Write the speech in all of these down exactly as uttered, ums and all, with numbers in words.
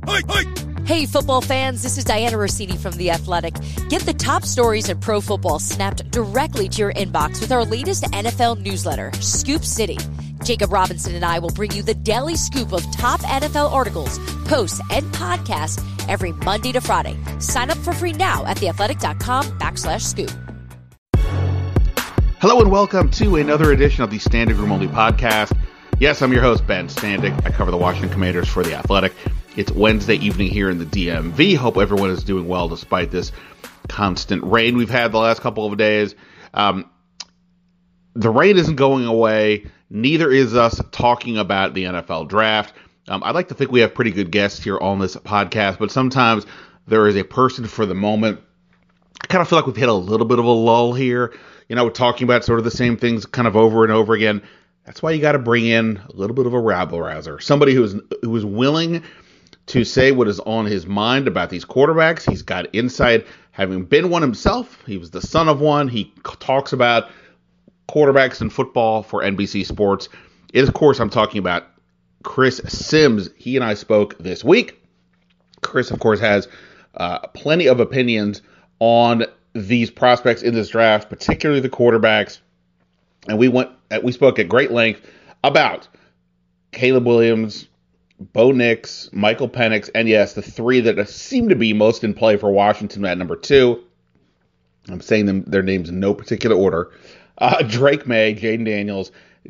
Hey, football fans, this is Diana Rossini from The Athletic. Get the top stories in pro football snapped directly to your inbox with our latest N F L newsletter, Scoop City. Jacob Robinson and I will bring you the daily scoop of top N F L articles, posts, and podcasts every Monday to Friday. Sign up for free now at theathletic.com backslash scoop. Hello and welcome to another edition of the Standing Room Only podcast. Yes, I'm your host, Ben Standig. I cover the Washington Commanders for The Athletic. It's Wednesday evening here in the D M V. Hope everyone is doing well despite this constant rain we've had the last couple of days. Um, the rain isn't going away. Neither is us talking about the N F L draft. Um, I'd like to think we have pretty good guests here on this podcast, but sometimes there is a person for the moment. I kind of feel like we've hit a little bit of a lull here. You know, we're talking about sort of the same things kind of over and over again. That's why you got to bring in a little bit of a rabble-rouser, somebody who is who is willing to say what is on his mind about these quarterbacks. He's got insight, having been one himself. He was the son of one. He talks about quarterbacks in football for N B C Sports. It is, of course, I'm talking about Chris Sims. He and I spoke this week. Chris, of course, has uh, plenty of opinions on these prospects in this draft, particularly the quarterbacks. And we went, we spoke at great length about Caleb Williams, Bo Nix, Michael Penix, and yes, the three that seem to be most in play for Washington at number two. I'm saying them their names in no particular order. Uh, Drake May, Jaden Daniels,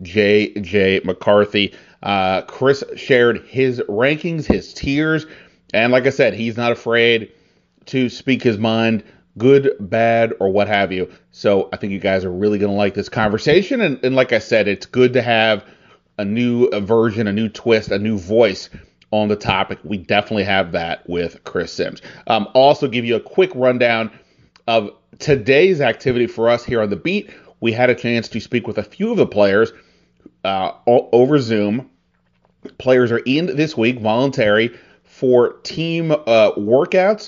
J J McCarthy. Uh, Chris shared his rankings, his tiers, and like I said, he's not afraid to speak his mind, good, bad, or what have you. So I think you guys are really going to like this conversation. And, and like I said, it's good to have a new version, a new twist, a new voice on the topic. We definitely have that with Chris Sims. Um, also give you a quick rundown of today's activity for us here on the beat. We had a chance to speak with a few of the players uh, over Zoom. Players are in this week, voluntary, for team uh, workouts.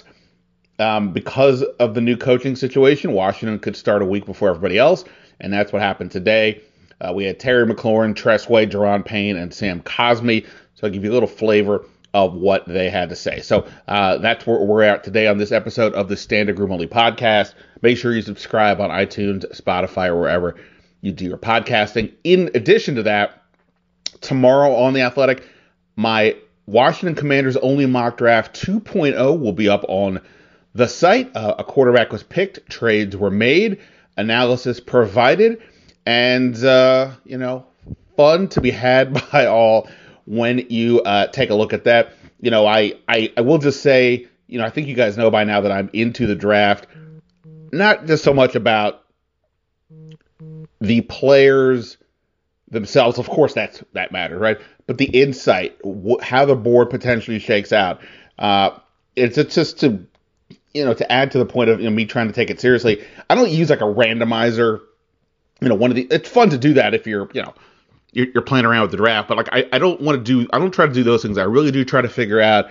Um, because of the new coaching situation, Washington could start a week before everybody else, and that's what happened today. Uh, we had Terry McLaurin, Tress Way, Daron Payne, and Sam Cosmi. So I'll give you a little flavor of what they had to say. So uh, that's where we're at today on this episode of the Standing Room Only podcast. Make sure you subscribe on iTunes, Spotify, or wherever you do your podcasting. In addition to that, tomorrow on The Athletic, my Washington Commanders only mock draft two point oh will be up on the site. Uh, a quarterback was picked, trades were made, analysis provided, and, uh, you know, fun to be had by all when you uh, take a look at that. You know, I, I, I will just say, you know, I think you guys know by now that I'm into the draft, not just so much about the players themselves. Of course, that's that matters, right? But the insight, wh- how the board potentially shakes out. Uh, it's, it's just to... You know, to add to the point of you know, me trying to take it seriously, I don't use like a randomizer. You know, one of the it's fun to do that if you're you know you're, you're playing around with the draft, but like I, I don't want to do I don't try to do those things. I really do try to figure out.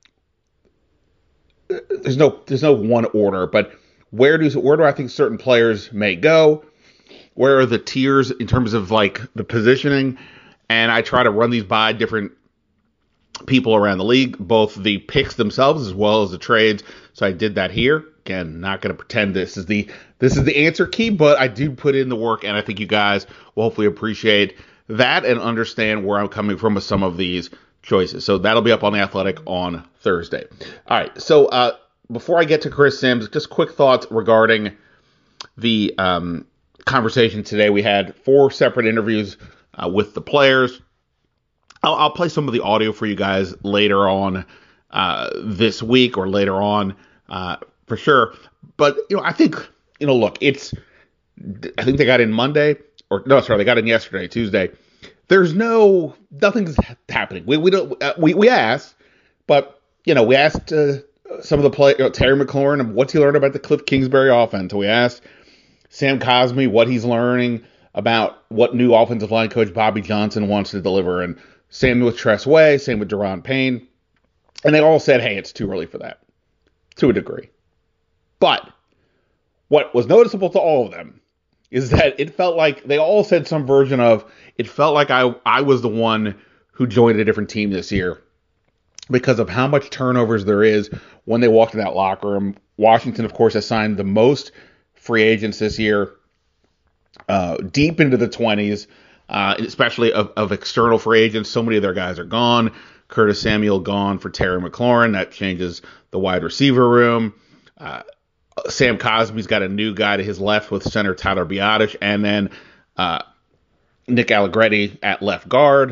There's no there's no one order, but where do where do I think certain players may go? Where are the tiers in terms of like the positioning? And I try to run these by different people around the league, both the picks themselves as well as the trades. So I did that here. Again, not going to pretend this is the this is the answer key, but I do put in the work, and I think you guys will hopefully appreciate that and understand where I'm coming from with some of these choices. So that'll be up on The Athletic on Thursday. All right. So uh, before I get to Chris Sims, just quick thoughts regarding the um, conversation today. We had four separate interviews uh, with the players. I'll, I'll play some of the audio for you guys later on uh, this week or later on uh, for sure. But, you know, I think, you know, look, it's, I think they got in Monday or no, sorry, they got in yesterday, Tuesday. There's no, nothing's happening. We, we don't, uh, we, we asked, but, you know, we asked uh, some of the play, you know, Terry McLaurin, what's he learned about the Cliff Kingsbury offense? We asked Sam Cosmi what he's learning about what new offensive line coach Bobby Johnson wants to deliver. And same with Tress Way, same with Daron Payne. And they all said, hey, it's too early for that, to a degree. But what was noticeable to all of them is that it felt like they all said some version of, it felt like I, I was the one who joined a different team this year. because of how much turnovers there is when they walk to that locker room. Washington, of course, has signed the most free agents this year, uh, deep into the twenties, uh, especially of, of external free agents. So many of their guys are gone. Curtis Samuel gone for Terry McLaurin. That changes the wide receiver room. Uh, Sam Cosby's got a new guy to his left with center Tyler Biadasz, and then uh, Nick Allegretti at left guard.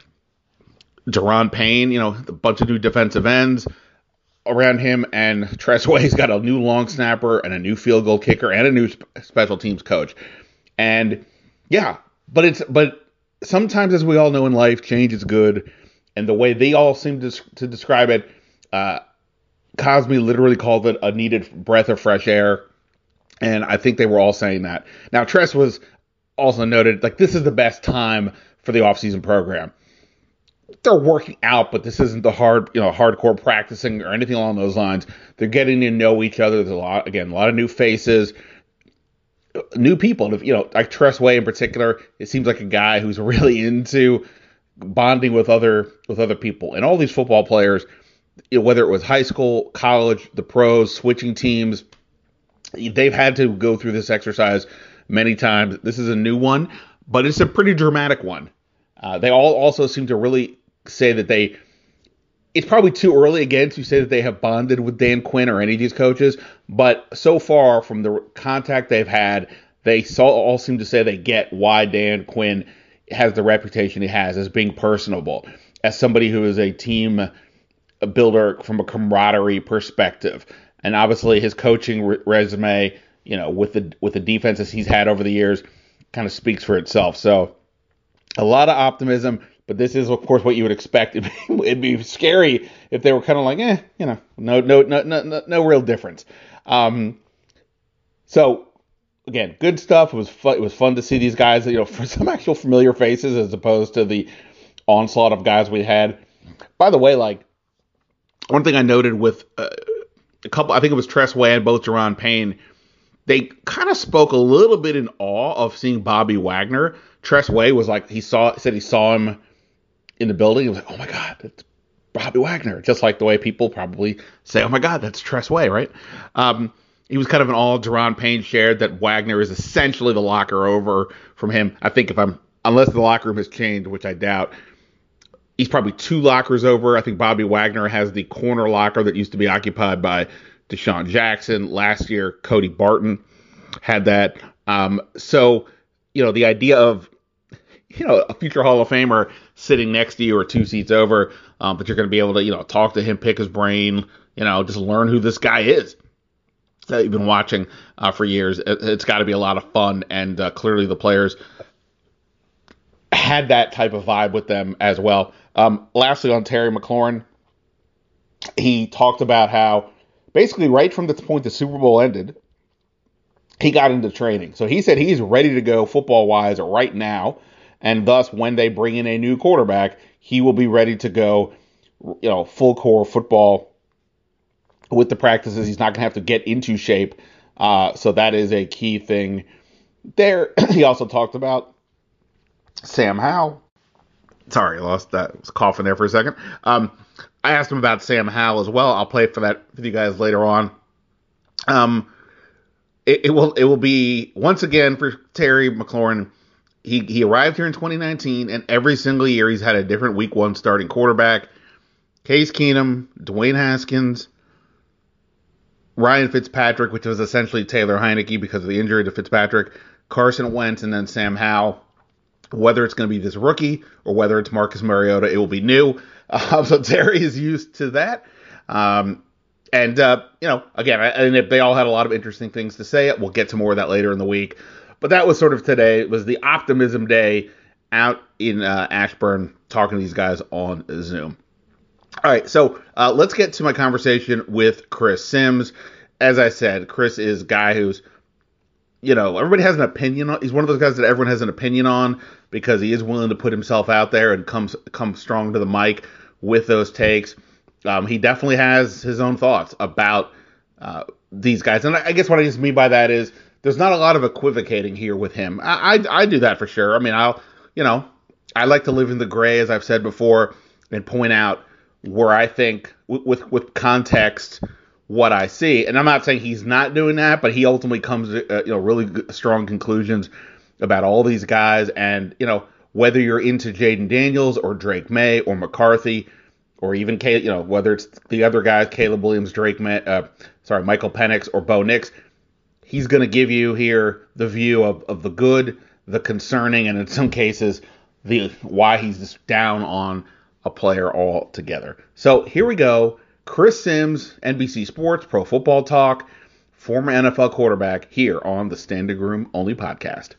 Deron Payne, you know, a bunch of new defensive ends around him, and Tress Way's got a new long snapper and a new field goal kicker and a new sp- special teams coach. And yeah, but it's but sometimes, as we all know in life, change is good. And the way they all seem to, to describe it, uh, Cosby literally called it a needed breath of fresh air. And I think they were all saying that. Now, Tress was also noted, like, this is the best time for the offseason program. They're working out, but this isn't the hard, you know, hardcore practicing or anything along those lines. They're getting to know each other. There's a lot, again, a lot of new faces, new people. You know, like Tress Way in particular, it seems like a guy who's really into bonding with other with other people. And all these football players, you know, whether it was high school, college, the pros, switching teams, they've had to go through this exercise many times. This is a new one, but it's a pretty dramatic one. Uh, they all also seem to really say that they, it's probably too early again to say that they have bonded with Dan Quinn or any of these coaches, but so far from the contact they've had, they so, all seem to say they get why Dan Quinn has the reputation he has as being personable, as somebody who is a team builder from a camaraderie perspective. And obviously his coaching re- resume, you know, with the with the defenses he's had over the years kind of speaks for itself. So a lot of optimism, but this is, of course, what you would expect. It'd be, it'd be scary if they were kind of like, eh, you know, no, no, no, no, no real difference. Um, so again, good stuff. It was fun. It was fun to see these guys, you know, for some actual familiar faces as opposed to the onslaught of guys we had. By the way, like, one thing I noted with uh, a couple, I think it was Tress Way and both Deron Payne, they kind of spoke a little bit in awe of seeing Bobby Wagner. Tress Way was like, he saw, said he saw him in the building. He was like, oh my God, that's Bobby Wagner. Just like the way people probably say, oh my God, that's Tress Way, right? Um, he was kind of an all Deron Payne shared that Wagner is essentially the locker over from him. I think if I'm, unless the locker room has changed, which I doubt, he's probably two lockers over. I think Bobby Wagner has the corner locker that used to be occupied by Deshaun Jackson. Last year, Cody Barton had that. Um, so, you know, the idea of, you know, a future Hall of Famer sitting next to you or two seats over, um, but you're going to be able to, you know, talk to him, pick his brain, you know, just learn who this guy is that you've been watching uh, for years. It, it's got to be a lot of fun. And uh, clearly the players had that type of vibe with them as well. Um, lastly, on Terry McLaurin, he talked about how basically right from the point the Super Bowl ended, he got into training. So he said he's ready to go football-wise right now, and thus when they bring in a new quarterback, he will be ready to go, you know, full core football with the practices. He's not going to have to get into shape. Uh, so that is a key thing there. He also talked about Sam Howell. Sorry, I lost that. I was coughing there for a second. Um, I asked him about Sam Howell as well. I'll play for that with you guys later on. Um, it, it will it will be once again for Terry McLaurin. He he arrived here in twenty nineteen, and every single year he's had a different week one starting quarterback. Case Keenum, Dwayne Haskins, Ryan Fitzpatrick, which was essentially Taylor Heineke because of the injury to Fitzpatrick, Carson Wentz, and then Sam Howell. Whether it's going to be this rookie or whether it's Marcus Mariota, it will be new. Uh, so Terry is used to that. Um, and, uh, you know, again, and if they all had a lot of interesting things to say, we'll get to more of that later in the week. But that was sort of today. It was the optimism day out in uh, Ashburn talking to these guys on Zoom. All right, so uh, let's get to my conversation with Chris Sims. As I said, Chris is a guy who's, you know, everybody has an opinion on. He's one of those guys that everyone has an opinion on because he is willing to put himself out there and come, come strong to the mic with those takes. Um, he definitely has his own thoughts about uh, these guys. And I guess what I just mean by that is there's not a lot of equivocating here with him. I, I, I do that for sure. I mean, I'll, you know, I like to live in the gray, as I've said before, and point out where I think with, with with context what I see, and I'm not saying he's not doing that, but he ultimately comes to uh, you know really good, strong conclusions about all these guys, and you know whether you're into Jaden Daniels or Drake May or McCarthy or even Caleb, you know whether it's the other guys, Caleb Williams, Drake May, uh, sorry, Michael Penix or Bo Nix, he's going to give you here the view of, of the good, the concerning, and in some cases the why he's just down on a player altogether. So here we go. Chris Sims, N B C Sports, Pro Football Talk, former N F L quarterback, here on the Standing Room Only podcast.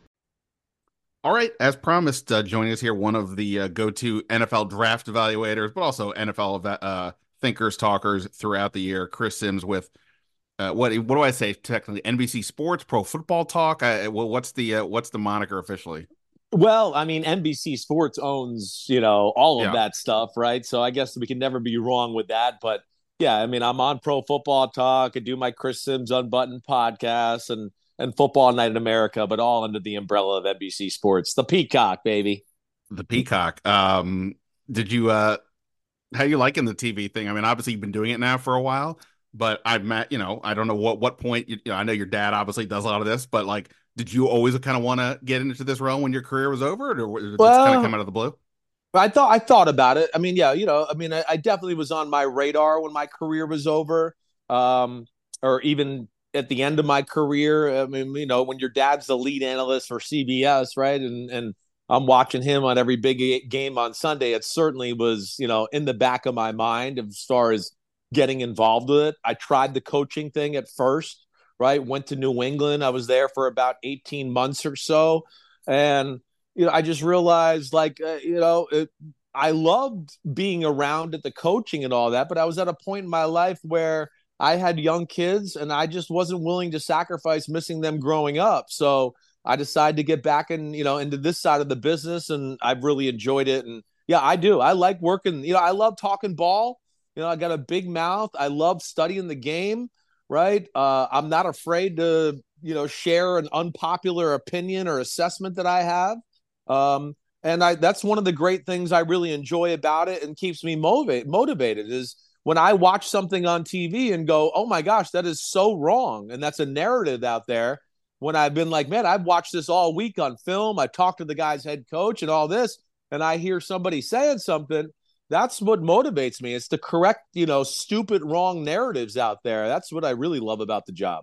All right, as promised, uh, joining us here, one of the uh, go-to N F L draft evaluators, but also N F L uh, thinkers, talkers throughout the year, Chris Sims with uh, what what do I say technically? N B C Sports, Pro Football Talk. I, well, what's the uh, what's the moniker officially? Well, I mean, N B C Sports owns, you know, all of Yeah. that stuff, right? So I guess we can never be wrong with that. But yeah, I mean, I'm on Pro Football Talk. I do my Chris Sims Unbuttoned podcast and and Football Night in America, but all under the umbrella of N B C Sports. The Peacock, baby. The Peacock. Um, did you uh, how you liking the T V thing? I mean, obviously you've been doing it now for a while, but I've met, you know, I don't know what what point. You, you know, I know your dad obviously does a lot of this, but like. Did you always kind of want to get into this realm when your career was over, or did it well, just kind of come out of the blue? I thought I thought about it. I mean, yeah, you know, I mean, I, I definitely was on my radar when my career was over, um, or even at the end of my career. I mean, you know, when your dad's the lead analyst for C B S, right, and and I'm watching him on every big game on Sunday, it certainly was, you know, in the back of my mind as far as getting involved with it. I tried the coaching thing at first. Right. Went to New England. I was there for about eighteen months or so. And, you know, I just realized like, uh, you know, it, I loved being around at the coaching and all that. But I was at a point in my life where I had young kids and I just wasn't willing to sacrifice missing them growing up. So I decided to get back in, you know, into this side of the business. And I've really enjoyed it. And yeah, I do. I like working. You know, I love talking ball. You know, I got a big mouth. I love studying the game. Right. Uh, I'm not afraid to, you know, share an unpopular opinion or assessment that I have. Um, and I, that's one of the great things I really enjoy about it and keeps me motivate, motivated is when I watch something on T V and go, oh my gosh, that is so wrong. And that's a narrative out there when I've been like, man, I've watched this all week on film. I talked to the guy's head coach and all this, and I hear somebody saying something. That's what motivates me. It's to correct, you know, stupid, wrong narratives out there. That's what I really love about the job.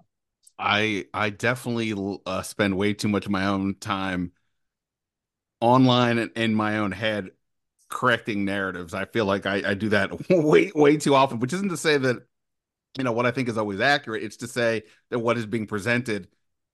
I I definitely uh, spend way too much of my own time online and in my own head correcting narratives. I feel like I, I do that way way too often, which isn't to say that, you know, what I think is always accurate. It's to say that what is being presented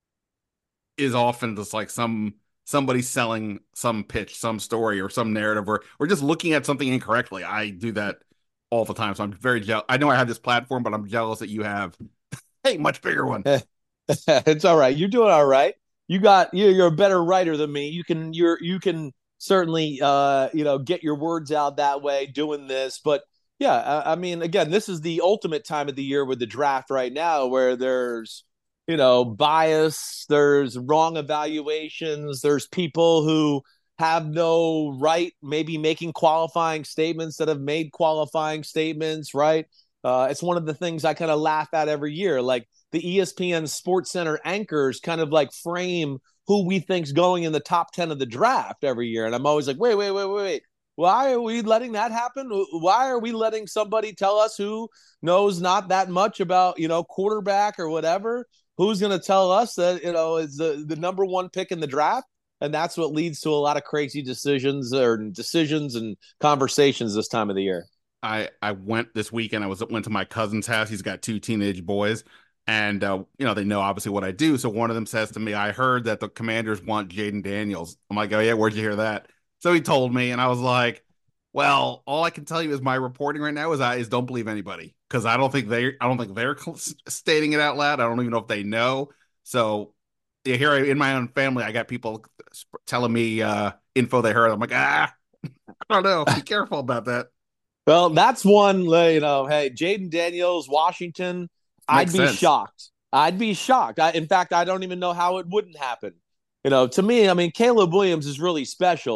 is often just like some somebody selling some pitch, some story, or some narrative, or or just looking at something incorrectly. I do that all the time, so I'm very jealous. I know I have this platform, but I'm jealous that you have hey, much bigger one. It's all right. You're doing all right. You got you're, you're a better writer than me. You can you're you can certainly uh you know get your words out that way doing this, but yeah, I, I mean, again, this is the ultimate time of the year with the draft right now, where there's you know, bias, there's wrong evaluations, there's people who have no right, maybe making qualifying statements that have made qualifying statements, right? Uh, it's one of the things I kind of laugh at every year. Like the E S P N Sports Center anchors kind of like frame who we think's going in the top ten of the draft every year. And I'm always like, wait, wait, wait, wait, wait. Why are we letting that happen? Why are we letting somebody tell us who knows not that much about, you know, quarterback or whatever? Who's going to tell us that, you know, is the, the number one pick in the draft? And that's what leads to a lot of crazy decisions or decisions and conversations this time of the year. I, I went this weekend. I was went to my cousin's house. He's got two teenage boys, and uh, you know they know obviously what I do. So one of them says to me, "I heard that the Commanders want Jaden Daniels." I'm like, "Oh yeah, where'd you hear that?" So he told me, and I was like, "Well, all I can tell you is my reporting right now is I is don't believe anybody, because I don't think they I don't think they're stating it out loud. I don't even know if they know." So yeah, here in my own family, I got people telling me uh, info they heard. I'm like, ah, I don't know. Be careful about that. Well, that's one, you know, hey, Jaden Daniels, Washington, Makes I'd be sense. shocked. I'd be shocked. I, in fact, I don't even know how it wouldn't happen. You know, to me, I mean, Caleb Williams is really special.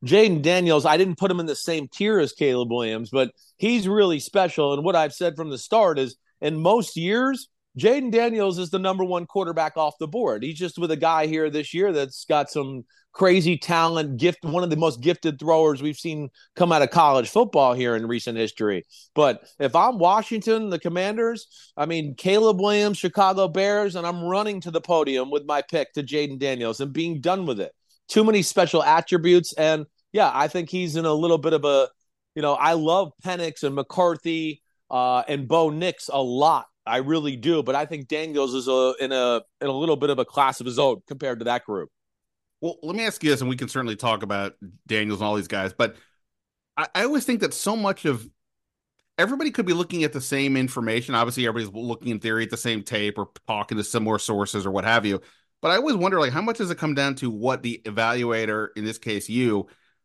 Jaden Daniels, I didn't put him in the same tier as Caleb Williams, but he's really special. And what I've said from the start is in most years, Jaden Daniels is the number one quarterback off the board. He's just with a guy here this year that's got some crazy talent, gift, one of the most gifted throwers we've seen come out of college football here in recent history. But if I'm Washington, the Commanders, I mean, Caleb Williams, Chicago Bears, and I'm running to the podium with my pick to Jaden Daniels and being done with it. Too many special attributes. And yeah, I think he's in a little bit of a, you know, I love Penix and McCarthy uh, and Bo Nix a lot. I really do. But I think Daniels is a, in a in a little bit of a class of his own compared to that group. Well, let me ask you this, and we can certainly talk about Daniels and all these guys, but I, I always think that so much of everybody could be looking at the same information. Obviously, everybody's looking in theory at the same tape or talking to similar sources or what have you. But I always wonder, like, how much does it come down to what the evaluator, in this case, you,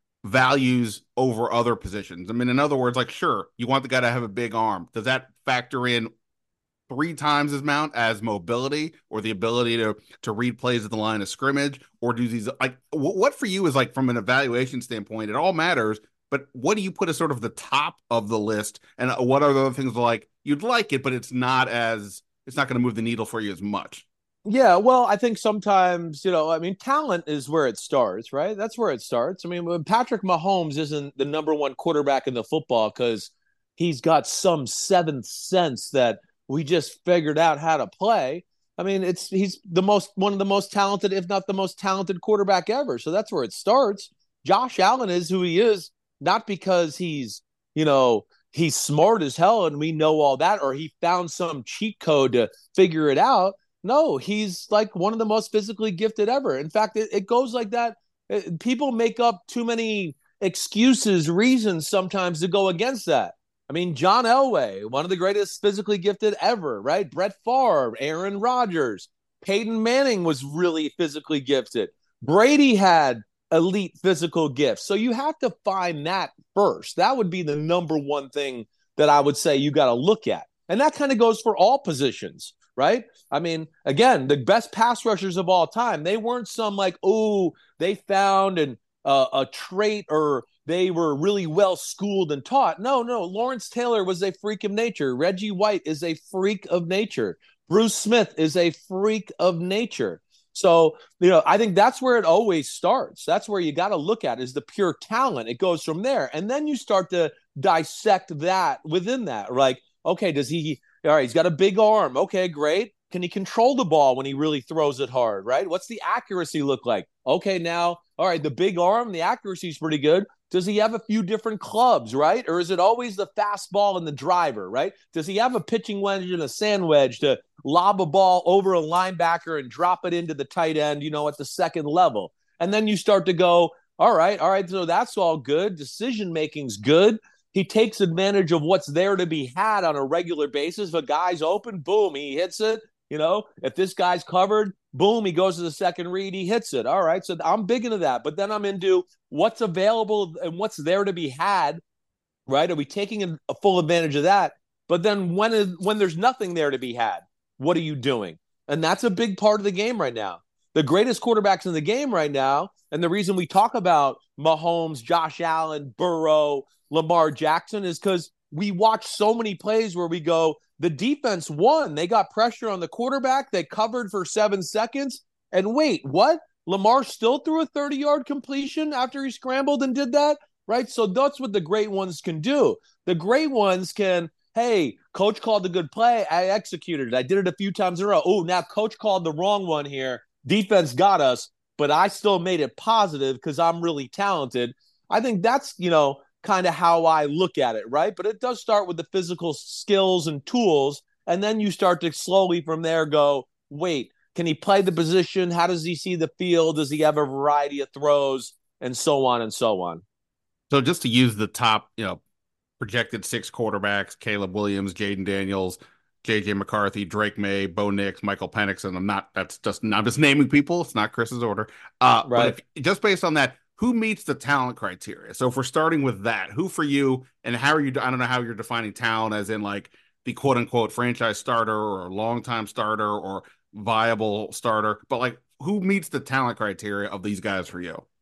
values over other positions? I mean, in other words, like, sure, you want the guy to have a big arm. Does that factor in three times as amount as mobility or the ability to to read plays at the line of scrimmage? Or do these, like, what for you is, like, from an evaluation standpoint, it all matters, but what do you put as sort of the top of the list, and what are the other things like you'd like it, but it's not as, it's not going to move the needle for you as much? Yeah, well, I think sometimes, you know, I mean, talent is where it starts, right? That's where it starts. I mean, when Patrick Mahomes isn't the number one quarterback in the football because he's got some seventh sense that we just figured out how to play. I mean, it's he's the most one of the most talented, if not the most talented quarterback ever. So that's where it starts. Josh Allen is who he is, not because he's, you know, he's smart as hell and we know all that, or he found some cheat code to figure it out. No, he's like one of the most physically gifted ever. In fact, it, it goes like that. It, people make up too many excuses, reasons sometimes to go against that. I mean, John Elway, one of the greatest physically gifted ever, right? Brett Favre, Aaron Rodgers, Peyton Manning was really physically gifted. Brady had elite physical gifts. So you have to find that first. That would be the number one thing that I would say you got to look at. And that kind of goes for all positions, right? I mean, again, the best pass rushers of all time, they weren't some like, oh, they found an, uh, a trait or they were really well schooled and taught. No, no. Lawrence Taylor was a freak of nature. Reggie White is a freak of nature. Bruce Smith is a freak of nature. So, you know, I think that's where it always starts. That's where you got to look at is the pure talent. It goes from there. And then you start to dissect that within that. Like, okay, does he, all right, he's got a big arm. Okay, great. Can he control the ball when he really throws it hard, right? What's the accuracy look like? Okay, now, all right, the big arm, the accuracy is pretty good. Does he have a few different clubs, right? Or is it always the fastball and the driver, right? Does he have a pitching wedge and a sand wedge to lob a ball over a linebacker and drop it into the tight end, you know, at the second level? And then you start to go, all right, all right, so that's all good. Decision-making's good. He takes advantage of what's there to be had on a regular basis. If a guy's open, boom, he hits it. You know, if this guy's covered, boom, he goes to the second read, he hits it. All right, so I'm big into that. But then I'm into what's available and what's there to be had, right? Are we taking a, a full advantage of that? But then when is, when there's nothing there to be had, what are you doing? And that's a big part of the game right now. The greatest quarterbacks in the game right now, and the reason we talk about Mahomes, Josh Allen, Burrow, Lamar Jackson is because we watch so many plays where we go, the defense won. They got pressure on the quarterback. They covered for seven seconds. And wait, what? Lamar still threw a thirty-yard completion after he scrambled and did that? Right? So that's what the great ones can do. The great ones can, hey, coach called a good play. I executed it. I did it a few times in a row. Oh, now coach called the wrong one here. Defense got us, but I still made it positive because I'm really talented. I think that's, you know, kind of how I look at it, right? But it does start with the physical skills and tools, and then you start to slowly from there go, wait, can he play the position? How does he see the field? Does he have a variety of throws? And so on and so on. So just to use the top, you know, projected six quarterbacks, Caleb Williams, Jaden Daniels, J J McCarthy, Drake May, Bo Nix, Michael Penix, and I'm not, that's just, I'm just naming people. It's not Chris's order. Uh, right. But if, just based on that, who meets the talent criteria? So if we're starting with that, who for you, and how are you, I don't know how you're defining talent as in like the quote unquote franchise starter or longtime starter or viable starter, but like who meets the talent criteria of these guys for you?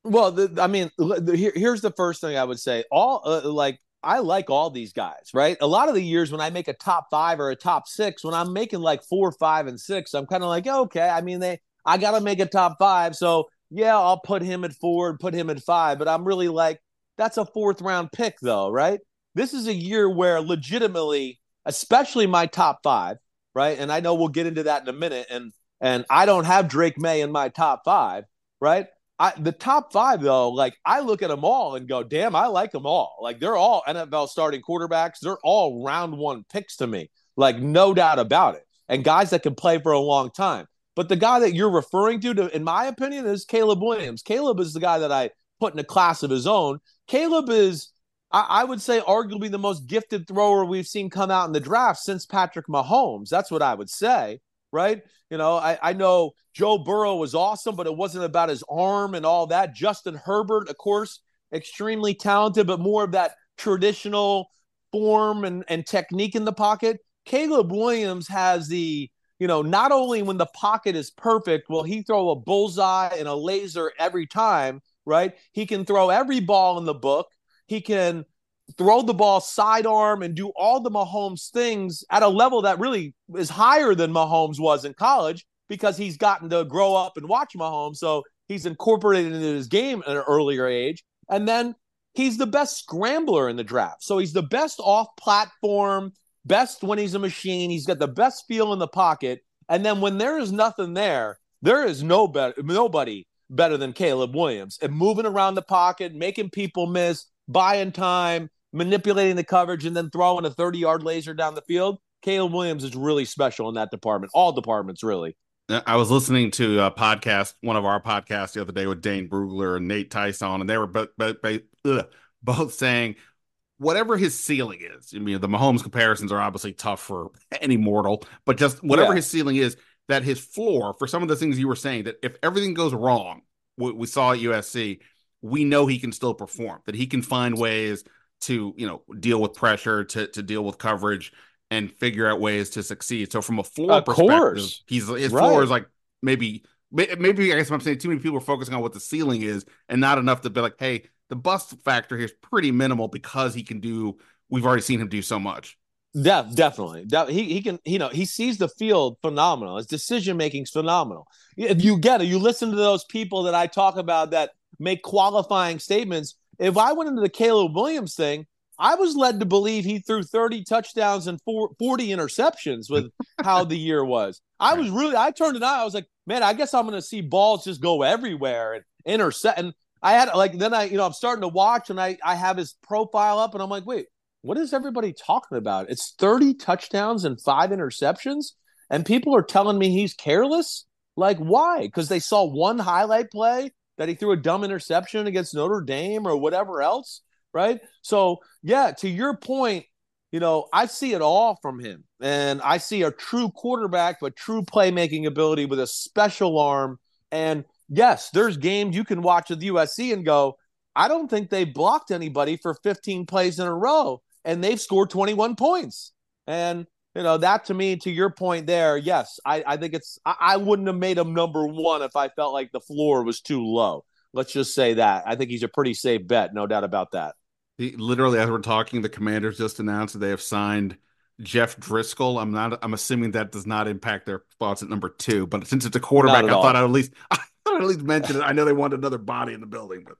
Well, the, I mean, the, here, here's the first thing I would say. All uh, like I like all these guys, right? A lot of the years when I make a top five or a top six, when I'm making like four, five, and six, I'm kind of like, okay. I mean, they, I got to make a top five, so yeah, I'll put him at four and put him at five. But I'm really like, that's a fourth round pick, though, right? This is a year where legitimately, especially my top five, right? And I know we'll get into that in a minute. And and I don't have Drake May in my top five, right? I, the top five, though, like I look at them all and go, damn, I like them all. Like they're all N F L starting quarterbacks. They're all round one picks to me, like no doubt about it. And guys that can play for a long time. But the guy that you're referring to, to in my opinion, is Caleb Williams. Caleb is the guy that I put in a class of his own. Caleb is, I, I would say, arguably the most gifted thrower we've seen come out in the draft since Patrick Mahomes. That's what I would say, right? You know, I, I know Joe Burrow was awesome, but it wasn't about his arm and all that. Justin Herbert, of course, extremely talented, but more of that traditional form and, and technique in the pocket. Caleb Williams has the, you know, not only when the pocket is perfect, will he throw a bullseye and a laser every time, right? He can throw every ball in the book. He can throw the ball sidearm and do all the Mahomes things at a level that really is higher than Mahomes was in college because he's gotten to grow up and watch Mahomes. So he's incorporated into his game at an earlier age. And then he's the best scrambler in the draft. So he's the best off platform, best when he's a machine. He's got the best feel in the pocket. And then when there is nothing there, there is no better, nobody better than Caleb Williams and moving around the pocket, making people miss, buying time, manipulating the coverage, and then throwing a thirty-yard laser down the field. Caleb Williams is really special in that department. All departments, really. I was listening to a podcast, one of our podcasts the other day with Dane Brugler and Nate Tyson, and they were both, both, ugh, both saying whatever his ceiling is. I mean, the Mahomes comparisons are obviously tough for any mortal, but just whatever yeah. his ceiling is, that his floor, for some of the things you were saying, that if everything goes wrong, what we saw at U S C, we know he can still perform, that he can find ways to, you know, deal with pressure, to to deal with coverage, and figure out ways to succeed. So from a floor of perspective, course. he's his right. floor is like maybe maybe I guess I'm saying too many people are focusing on what the ceiling is and not enough to be like, hey, the bust factor here is pretty minimal because he can do. We've already seen him do so much. Yeah, definitely. He he can, you know, he sees the field phenomenal. His decision making is phenomenal. If you get it, you listen to those people that I talk about that make qualifying statements. If I went into the Caleb Williams thing, I was led to believe he threw thirty touchdowns and forty interceptions with how the year was. I was really, I turned it on. I was like, man, I guess I'm going to see balls just go everywhere and intercept. And I had like, then I, you know, I'm starting to watch and I, I have his profile up and I'm like, wait, what is everybody talking about? It's thirty touchdowns and five interceptions. And people are telling me he's careless. Like, why? Because they saw one highlight play that he threw a dumb interception against Notre Dame or whatever else, right? So, yeah, to your point, you know, I see it all from him. And I see a true quarterback, but true playmaking ability with a special arm. And, yes, there's games you can watch with U S C and go, I don't think they blocked anybody for fifteen plays in a row, and they've scored twenty-one points. And, you know, that to me, to your point there, yes, I, I think it's I, I wouldn't have made him number one if I felt like the floor was too low. Let's just say that. I think he's a pretty safe bet, no doubt about that. He, literally, as we're talking, the Commanders just announced that they have signed Jeff Driscoll. I'm not. I'm assuming that does not impact their spots at number two. But since it's a quarterback, I thought I'd at least I thought I'd at least mention it. I know they want another body in the building, but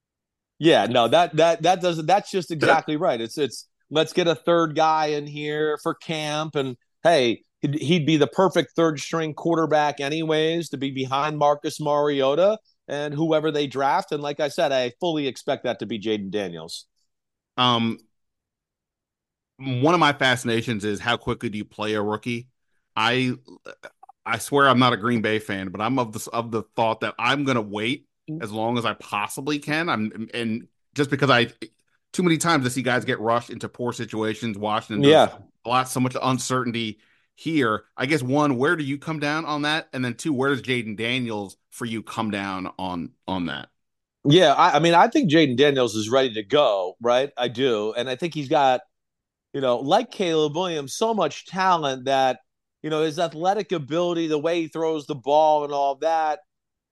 yeah, no, that that that doesn't. That's just exactly right. It's it's. Let's get a third guy in here for camp. And, hey, he'd, he'd be the perfect third-string quarterback anyways to be behind Marcus Mariota and whoever they draft. And like I said, I fully expect that to be Jayden Daniels. Um, one of my fascinations is how quickly do you play a rookie? I I swear I'm not a Green Bay fan, but I'm of the, of the thought that I'm going to wait as long as I possibly can. I'm and just because I – too many times I see guys get rushed into poor situations. Washington, yeah, a lot, so much uncertainty here. I guess one, where do you come down on that? And then two, where does Jayden Daniels for you come down on on that? Yeah, I, I mean, I think Jayden Daniels is ready to go, right? I do, and I think he's got, you know, like Caleb Williams, so much talent that, you know, his athletic ability, the way he throws the ball, and all of that.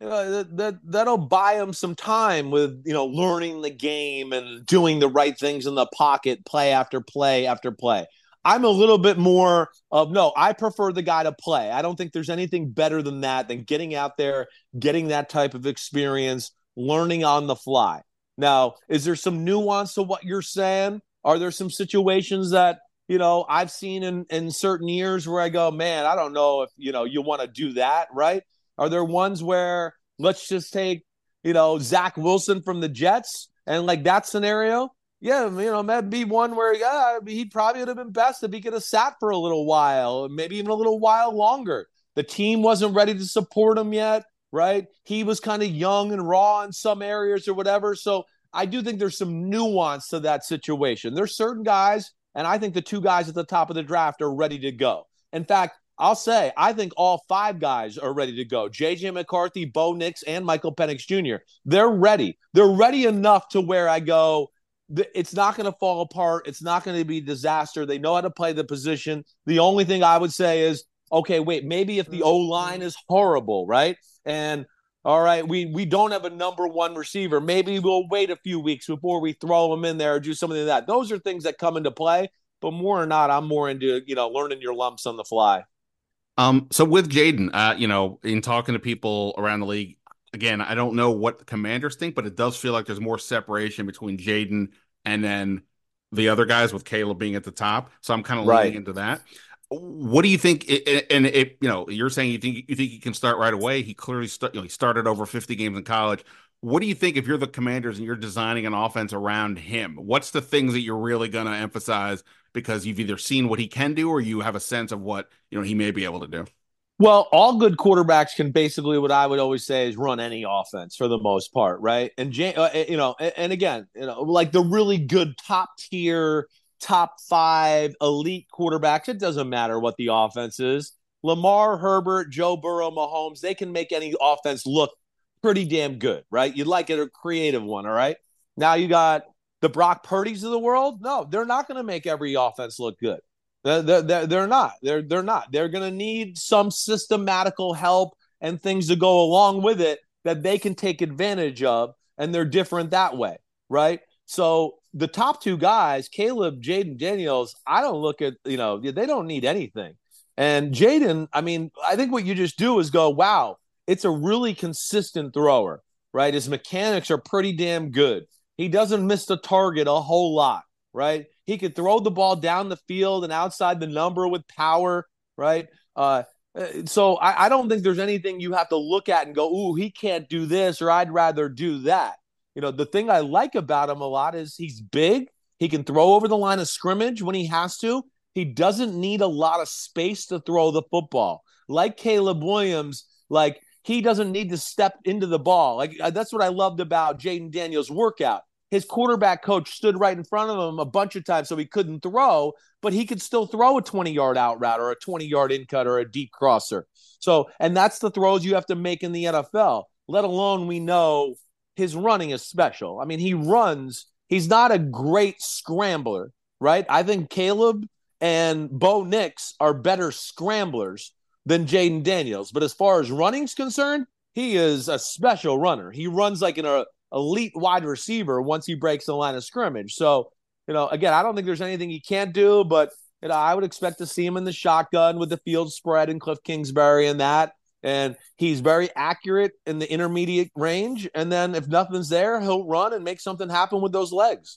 you know, that, that that'll buy him some time with, you know, learning the game and doing the right things in the pocket, play after play after play. I'm a little bit more of no, I prefer the guy to play. I don't think there's anything better than that, than getting out there, getting that type of experience, learning on the fly. Now, is there some nuance to what you're saying? Are there some situations that, you know, I've seen in, in certain years where I go, man, I don't know if, you know, you want to do that, right? Are there ones where let's just take, you know, Zach Wilson from the Jets and like that scenario? Yeah, you know, that'd be one where, yeah, he probably would have been best if he could have sat for a little while, maybe even a little while longer. The team wasn't ready to support him yet, right? He was kind of young and raw in some areas or whatever. So I do think there's some nuance to that situation. There's certain guys, and I think the two guys at the top of the draft are ready to go. In fact, I'll say, I think all five guys are ready to go. J J McCarthy, Bo Nix, and Michael Penix Junior They're ready. They're ready enough to where I go, it's not going to fall apart. It's not going to be a disaster. They know how to play the position. The only thing I would say is, okay, wait, maybe if the O-line is horrible, right? And all right, we we don't have a number one receiver. Maybe we'll wait a few weeks before we throw him in there or do something like that. Those are things that come into play. But more or not, I'm more into, you know, learning your lumps on the fly. Um, so with Jayden, uh, you know, in talking to people around the league, again, I don't know what the Commanders think, but it does feel like there's more separation between Jayden and then the other guys, with Caleb being at the top. So I'm kind of Right. leaning into that. What do you think? And it, you know, you're saying you think you think he can start right away. He clearly start, you know, he started over fifty games in college. What do you think if you're the Commanders and you're designing an offense around him? What's the things that you're really going to emphasize because you've either seen what he can do or you have a sense of what, you know, he may be able to do? Well, all good quarterbacks can basically, what I would always say is run any offense for the most part, right? And uh, you know, and, and again, you know, like the really good top tier, top five elite quarterbacks, it doesn't matter what the offense is. Lamar, Herbert, Joe Burrow, Mahomes, they can make any offense look pretty damn good, right? You'd like it a creative one, all right? Now you got the Brock Purdy's of the world. No, they're not going to make every offense look good. They're, they're, they're not. They're they're not. They're going to need some systematical help and things to go along with it that they can take advantage of, and they're different that way, right? So the top two guys, Caleb, Jayden Daniels, I don't look at, you know, they don't need anything. And Jayden, I mean, I think what you just do is go, wow, it's a really consistent thrower, right? His mechanics are pretty damn good. He doesn't miss the target a whole lot, right? He could throw the ball down the field and outside the number with power, right? Uh, so I, I don't think there's anything you have to look at and go, ooh, he can't do this, or I'd rather do that. You know, the thing I like about him a lot is he's big. He can throw over the line of scrimmage when he has to. He doesn't need a lot of space to throw the football. Like Caleb Williams, like he doesn't need to step into the ball. Like that's what I loved about Jayden Daniels' workout. His quarterback coach stood right in front of him a bunch of times so he couldn't throw, but he could still throw a twenty-yard out route or a twenty-yard in cut or a deep crosser. So, and that's the throws you have to make in the N F L, let alone we know his running is special. I mean, he runs. He's not a great scrambler, right? I think Caleb and Bo Nix are better scramblers than Jayden Daniels. But as far as running's concerned, he is a special runner. He runs like in a elite wide receiver once he breaks the line of scrimmage. So, you know, again, I don't think there's anything he can't do, but, you know, I would expect to see him in the shotgun with the field spread and Cliff Kingsbury and that. And he's very accurate in the intermediate range. And then if nothing's there, he'll run and make something happen with those legs.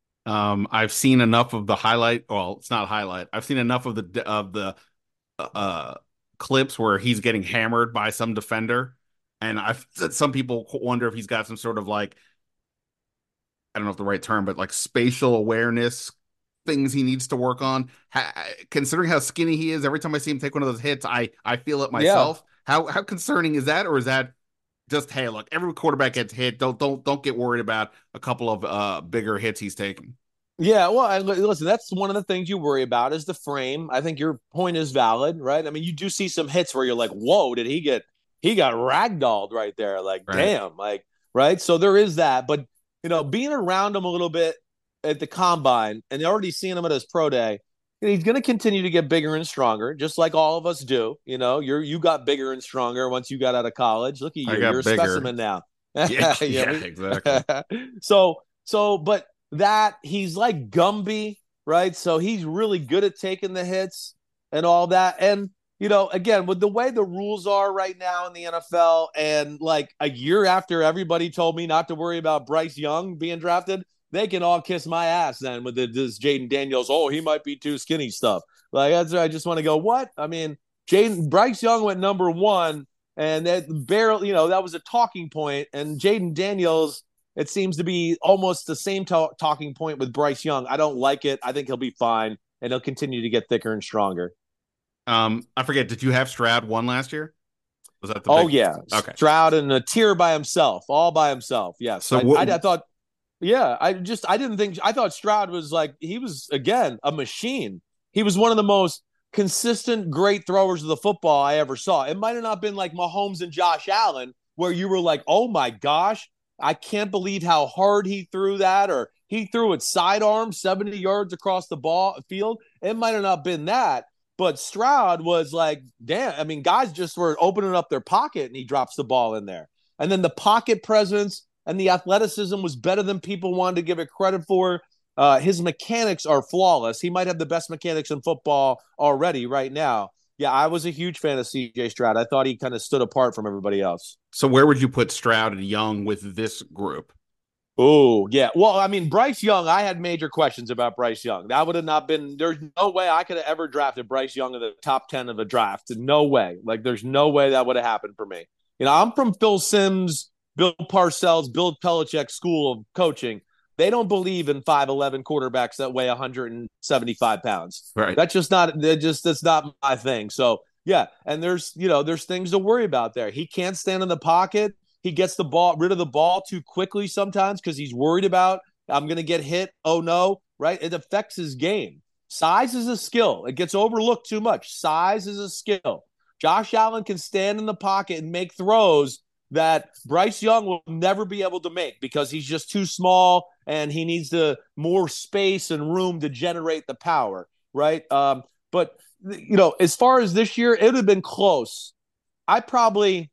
Um, I've seen enough of the highlight. Well, it's not highlight. I've seen enough of the, of the, uh, clips where he's getting hammered by some defender. And I've some people wonder if he's got some sort of like, I don't know if the right term, but like spatial awareness things he needs to work on. Ha- considering how skinny he is, every time I see him take one of those hits, I, I feel it myself. Yeah. How how concerning is that? Or is that just, hey, look, every quarterback gets hit. Don't don't don't get worried about a couple of uh, bigger hits he's taking. Yeah, well, I, listen, that's one of the things you worry about is the frame. I think your point is valid, right? I mean, you do see some hits where you're like, whoa, did he get he got ragdolled right there. Like, right. Damn, like, right. So there is that. But, you know, being around him a little bit at the combine and already seeing him at his pro day, he's going to continue to get bigger and stronger, just like all of us do. You know, you're you got bigger and stronger once you got out of college. Look at I you, got you're a bigger. specimen now. Yeah, yeah, yeah, we, exactly. so so, but that he's like Gumby, right? So he's really good at taking the hits and all that. And you know, again, with the way the rules are right now in the N F L, and like a year after everybody told me not to worry about Bryce Young being drafted, they can all kiss my ass then with the, this Jayden Daniels, oh, he might be too skinny stuff. Like, that's, I just want to go, what? I mean, Jayden Bryce Young went number one, and that barely, you know, that was a talking point. And Jayden Daniels, it seems to be almost the same to- talking point with Bryce Young. I don't like it. I think he'll be fine, and he'll continue to get thicker and stronger. Um, I forget. Did you have Stroud one last year? Was that the oh big... yeah, okay. Stroud in a tier by himself, all by himself. Yes, so I, what... I, I thought. Yeah, I just I didn't think I thought Stroud was like he was again a machine. He was one of the most consistent, great throwers of the football I ever saw. It might have not been like Mahomes and Josh Allen, where you were like, oh my gosh, I can't believe how hard he threw that, or he threw it sidearm seventy yards across the ball field. It might have not been that, but Stroud was like, damn. I mean, guys just were opening up their pocket and he drops the ball in there. And then the pocket presence and the athleticism was better than people wanted to give it credit for. Uh, his mechanics are flawless. He might have the best mechanics in football already right now. Yeah, I was a huge fan of C J Stroud. I thought he kind of stood apart from everybody else. So where would you put Stroud and Young with this group? Oh, yeah. Well, I mean, Bryce Young, I had major questions about Bryce Young. That would have not been, there's no way I could have ever drafted Bryce Young in the top ten of the draft. No way. Like, there's no way that would have happened for me. You know, I'm from Phil Simms, Bill Parcells, Bill Belichick school of coaching. They don't believe in five eleven quarterbacks that weigh one hundred seventy-five pounds. Right. That's just not, that just, that's not my thing. So, yeah. And there's, you know, there's things to worry about there. He can't stand in the pocket. He gets the ball, rid of the ball too quickly sometimes because he's worried about, I'm going to get hit. Oh, no. Right. It affects his game. Size is a skill. It gets overlooked too much. Size is a skill. Josh Allen can stand in the pocket and make throws that Bryce Young will never be able to make because he's just too small and he needs the more space and room to generate the power, right? Um, but, you know, as far as this year, it would have been close. I probably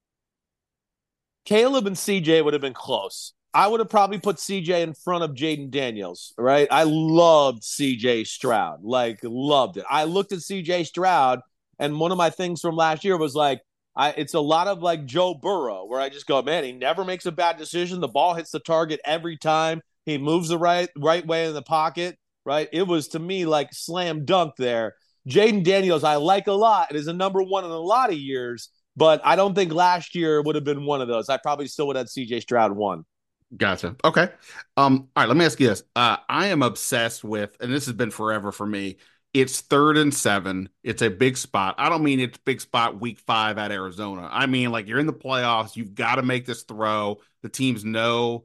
– Caleb and C J would have been close. I would have probably put C J in front of Jayden Daniels, right? I loved C J Stroud, like loved it. I looked at C J Stroud, and one of my things from last year was like, I, it's a lot of like Joe Burrow, where I just go, man, he never makes a bad decision. The ball hits the target every time. He moves the right right way in the pocket, right? It was, to me, like slam dunk there. Jayden Daniels, I like a lot. It is a number one in a lot of years, but I don't think last year would have been one of those. I probably still would have had C J Stroud one. Gotcha. Okay. Um, all right, let me ask you this. Uh, I am obsessed with, and this has been forever for me, it's third and seven. It's a big spot. I don't mean it's a big spot week five at Arizona. I mean, like, you're in the playoffs. You've got to make this throw. The teams know.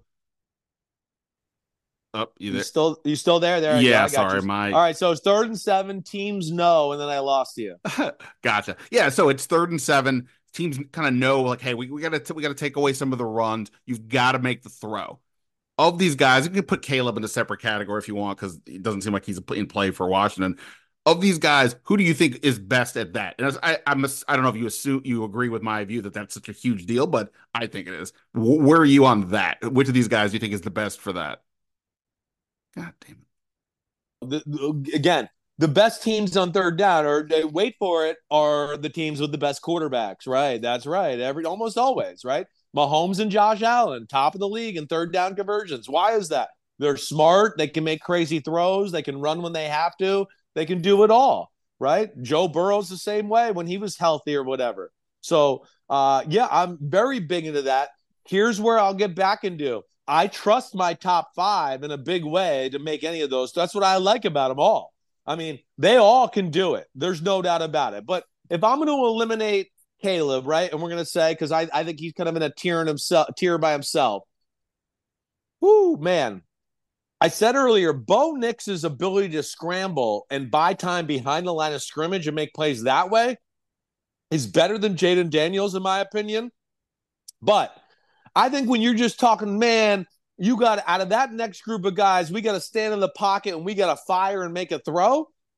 Oh, you, you still you still there? There. Yeah, I got sorry. You. My... All right, so it's third and seven. Teams know, and then I lost you. Gotcha. Yeah, so it's third and seven. Teams kind of know, like, hey, we, we got to we got to take away some of the runs. You've got to make the throw. Of these guys, you can put Caleb in a separate category if you want, because it doesn't seem like he's in play for Washington. Of these guys, who do you think is best at that? And I, I'm, I don't know if you assume you agree with my view that that's such a huge deal, but I think it is. Where are you on that? Which of these guys do you think is the best for that? God damn it! The, the, again, the best teams on third down, or wait for it, are the teams with the best quarterbacks. Right? That's right. Every almost always, right? Mahomes and Josh Allen, top of the league in third down conversions. Why is that? They're smart. They can make crazy throws. They can run when they have to. They can do it all, right? Joe Burrow's the same way when he was healthy or whatever. So, uh, yeah, I'm very big into that. Here's where I'll get back into. I trust my top five in a big way to make any of those. That's what I like about them all. I mean, they all can do it. There's no doubt about it. But if I'm going to eliminate Caleb, right, and we're going to say, because I, I think he's kind of in a tier in himself, tier by himself. Whoo, man. I said earlier, Bo Nix's ability to scramble and buy time behind the line of scrimmage and make plays that way is better than Jayden Daniels, in my opinion. But I think when you're just talking, man, you got out of that next group of guys, we got to stand in the pocket and we got to fire and make a throw.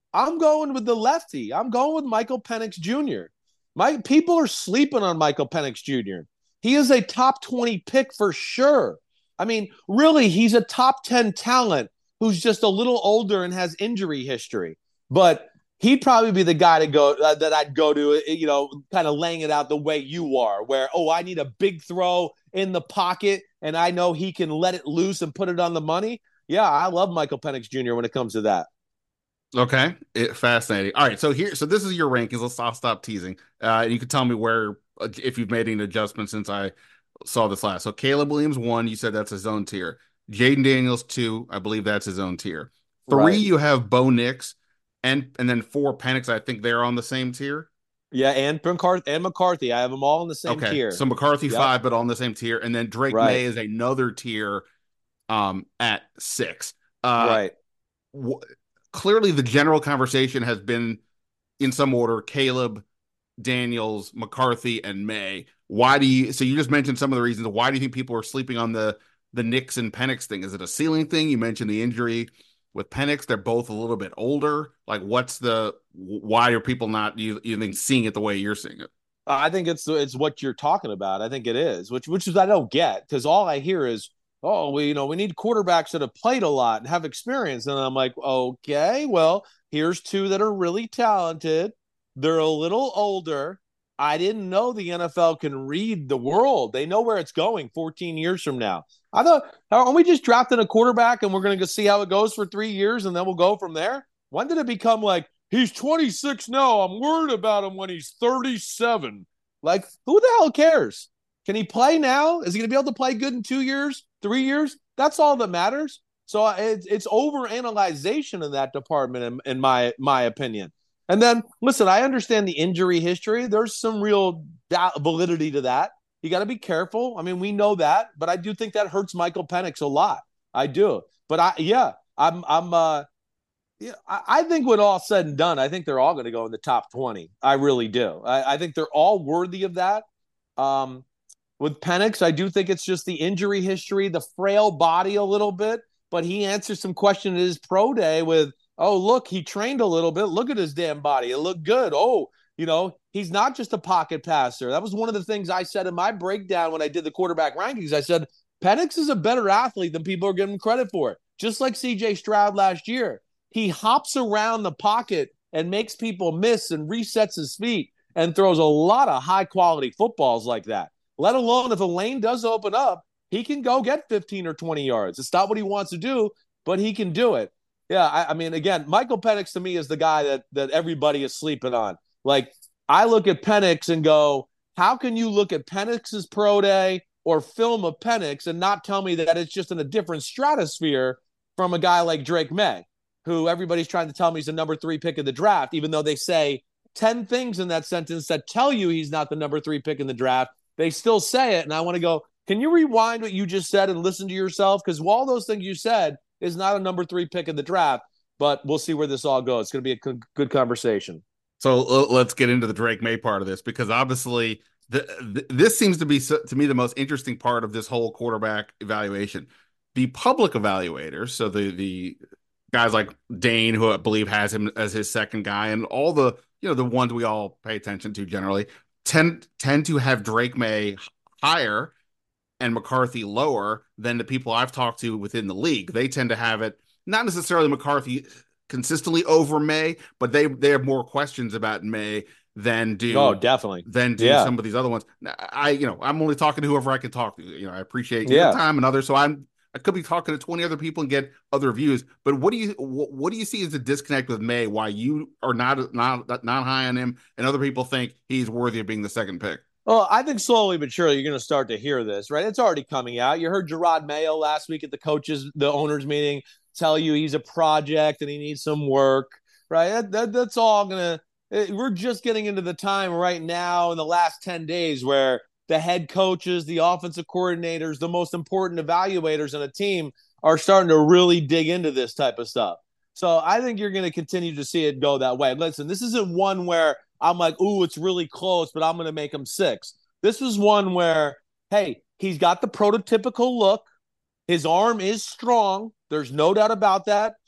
I'm going with the lefty. I'm going with Michael Penix Junior My people are sleeping on Michael Penix Junior He is a top twenty pick for sure. I mean, really, he's a top ten talent who's just a little older and has injury history. But he'd probably be the guy to go uh, that I'd go to, you know, kind of laying it out the way you are, where, oh, I need a big throw in the pocket and I know he can let it loose and put it on the money. Yeah, I love Michael Penix Junior when it comes to that. Okay, it, fascinating. All right, so here, so this is your rankings. Let's I'll stop teasing. Uh, you can tell me where uh, if you've made any adjustments since I saw this last. So Caleb Williams one, you said that's his own tier. Jaden Daniels two, I believe that's his own tier. Three, Right. you have Bo Nix, and and then four Penix. I think they're on the same tier. Yeah, and McCarthy and McCarthy. I have them all in the same Okay, tier. so McCarthy Yep. five, but on the same tier, and then Drake Right. May is another tier, um, at six. Uh, Right. w- Clearly the general conversation has been in some order: Caleb, Daniels, McCarthy, and May. Why do you? So you just mentioned some of the reasons. Why do you think people are sleeping on the the Nix and Penix thing? Is it a ceiling thing? You mentioned the injury with Penix. They're both a little bit older. Like, what's the? Why are people not you you think seeing it the way you're seeing it? I think it's it's what you're talking about. I think it is, which which is I don't get because all I hear is, oh, we you know we need quarterbacks that have played a lot and have experience, and I'm like, okay, well, here's two that are really talented. They're a little older. I didn't know the N F L can read the world. They know where it's going fourteen years from now. I thought, aren't we just drafting a quarterback and we're going to go see how it goes for three years and then we'll go from there? When did it become like, he's twenty-six now, I'm worried about him when he's thirty-seven? Like, who the hell cares? Can he play now? Is he going to be able to play good in two years, three years? That's all that matters. So it's, it's over analyzation in that department, in, in my my opinion. And then, listen, I understand the injury history. There's some real validity to that. You got to be careful. I mean, we know that, but I do think that hurts Michael Penix a lot. I do. But I, yeah, I'm, I'm, uh, yeah, I, I think when all said and done, I think they're all going to go in the top twenty. I really do. I, I think they're all worthy of that. Um, with Penix, I do think it's just the injury history, the frail body a little bit, but he answered some question at his pro day with, oh, look, he trained a little bit. Look at his damn body. It looked good. Oh, you know, he's not just a pocket passer. That was one of the things I said in my breakdown when I did the quarterback rankings. I said, Penix is a better athlete than people are giving him credit for. Just like C J Stroud last year. He hops around the pocket and makes people miss and resets his feet and throws a lot of high quality footballs like that. Let alone if a lane does open up, he can go get fifteen or twenty yards. It's not what he wants to do, but he can do it. Yeah, I, I mean, again, Michael Penix to me is the guy that that everybody is sleeping on. Like, I look at Penix and go, how can you look at Penix's pro day or film of Penix and not tell me that it's just in a different stratosphere from a guy like Drake May, who everybody's trying to tell me he's the number three pick of the draft, even though they say ten things in that sentence that tell you he's not the number three pick in the draft. They still say it. And I want to go, can you rewind what you just said and listen to yourself? Because all those things you said is not a number three pick in the draft, but we'll see where this all goes. It's going to be a good conversation. So uh, let's get into the Drake May part of this, because obviously the, the, this seems to be, to me, the most interesting part of this whole quarterback evaluation. The public evaluators, so the the guys like Dane, who I believe has him as his second guy, and all the, you know, the ones we all pay attention to generally, tend tend to have Drake May higher and McCarthy lower than the people I've talked to within the league. They tend to have it, not necessarily McCarthy consistently over May, but they they have more questions about May than do oh definitely than do yeah. some of these other ones. I you know I'm only talking to whoever I can talk to. You know, I appreciate your yeah. time and others, so I'm I could be talking to twenty other people and get other views. But what do you what, what do you see as a disconnect with May? Why you are not not not high on him, and other people think he's worthy of being the second pick? Well, I think slowly but surely you're going to start to hear this, right? It's already coming out. You heard Gerard Mayo last week at the coaches, the owners meeting, tell you he's a project and he needs some work, right? That, that, that's all going to, we're just getting into the time right now in the last ten days where the head coaches, the offensive coordinators, the most important evaluators in a team are starting to really dig into this type of stuff. So I think you're going to continue to see it go that way. Listen, this isn't one where I'm like, ooh, it's really close, but I'm going to make him six. This is one where, hey, he's got the prototypical look. His arm is strong. There's no doubt about that.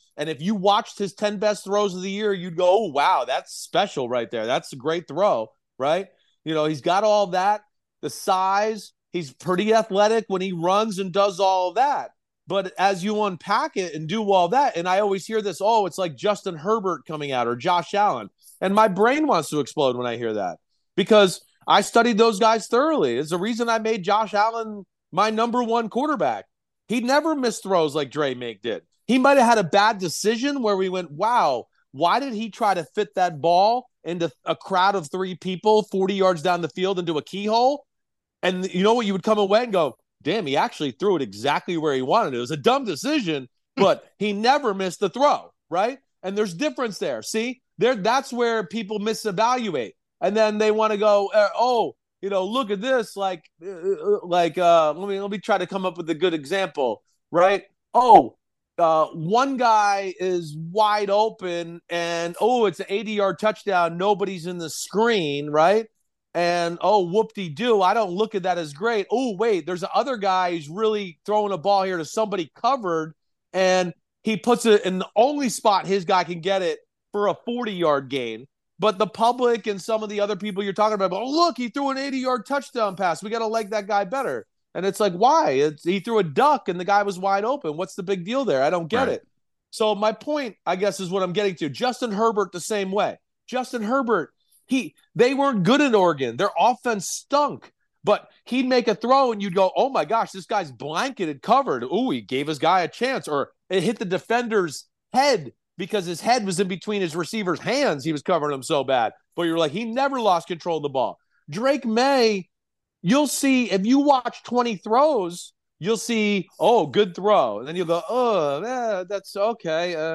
And if you watched his ten best throws of the year, you'd go, oh, wow, that's special right there. That's a great throw, right? You know, he's got all that, the size. He's pretty athletic when he runs and does all of that. But as you unpack it and do all that, and I always hear this, oh, it's like Justin Herbert coming out or Josh Allen. And my brain wants to explode when I hear that because I studied those guys thoroughly. It's the reason I made Josh Allen my number one quarterback. He never missed throws like Dre Make did. He might have had a bad decision where we went, wow, why did he try to fit that ball into a crowd of three people forty yards down the field into a keyhole? And you know what? You would come away and go, damn, he actually threw it exactly where he wanted it. It was a dumb decision, but he never missed the throw, right? And there's difference there. See, there that's where people misevaluate. And then they want to go, uh, oh, you know, look at this. Like, uh, like uh, let me let me try to come up with a good example, right? Oh, uh, one guy is wide open and, oh, it's an eighty-yard touchdown. Nobody's in the screen, right? And, oh, whoop-de-doo, I don't look at that as great. Oh, wait, there's the other guy who's really throwing a ball here to somebody covered, and he puts it in the only spot his guy can get it for a forty-yard gain. But the public and some of the other people you're talking about, oh, look, he threw an eighty-yard touchdown pass. We got to like that guy better. And it's like, why? It's, he threw a duck and the guy was wide open. What's the big deal there? I don't get right. it. So my point, I guess, is what I'm getting to. Justin Herbert the same way. Justin Herbert, he they weren't good at Oregon. Their offense stunk. But he'd make a throw and you'd go, oh, my gosh, this guy's blanketed, covered. Ooh, he gave his guy a chance. Or it hit the defender's head because his head was in between his receiver's hands. He was covering him so bad. But you're like, he never lost control of the ball. Drake May, you'll see, if you watch twenty throws, you'll see, oh, good throw. And then you'll go, oh, yeah, that's okay. Uh,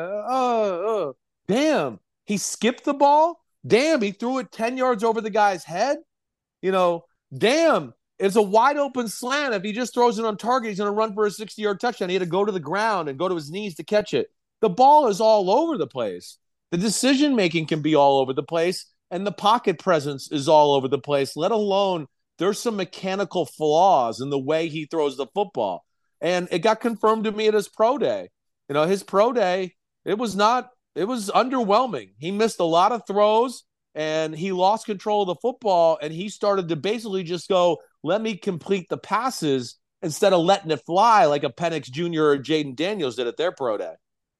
oh, oh, damn. He skipped the ball. Damn, he threw it ten yards over the guy's head. You know, damn, it's a wide open slant. If he just throws it on target, he's going to run for a sixty-yard touchdown. He had to go to the ground and go to his knees to catch it. The ball is all over the place. The decision-making can be all over the place, and the pocket presence is all over the place, let alone there's some mechanical flaws in the way he throws the football. And it got confirmed to me at his pro day. You know, his pro day, it was not, it was underwhelming. He missed a lot of throws, and he lost control of the football, and he started to basically just go, let me complete the passes instead of letting it fly like a Penix Junior or Jaden Daniels did at their pro day.